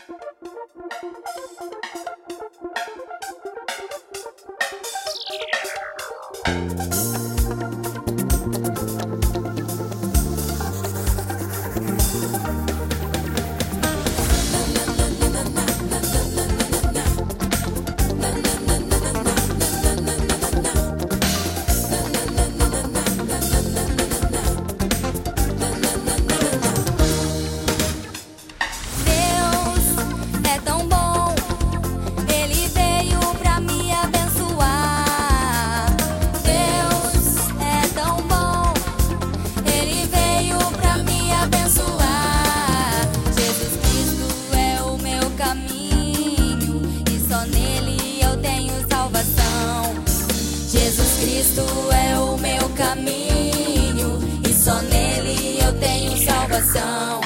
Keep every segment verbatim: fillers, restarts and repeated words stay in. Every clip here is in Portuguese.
Jesus Cristo é o meu caminho e só nele eu tenho salvação.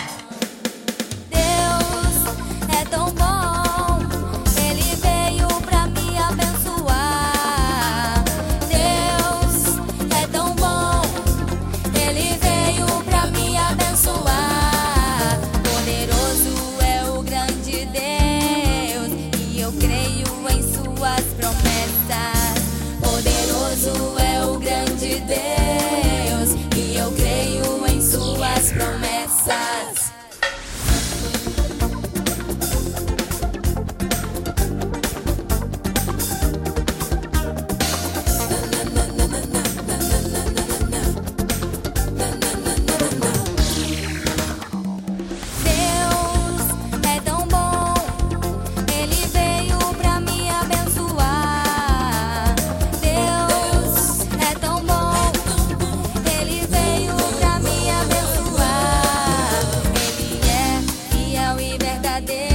Deus é tão bom, Ele veio pra me abençoar. Deus é tão bom, Ele veio pra me abençoar. Poderoso é o grande Deus e eu creio em suas promessas. Poderoso é o grande Deus e eu creio em suas promessas. Deus é tão bom, Ele veio pra me abençoar. Deus é tão bom, Ele veio pra me abençoar. Ele é fiel e verdadeiro.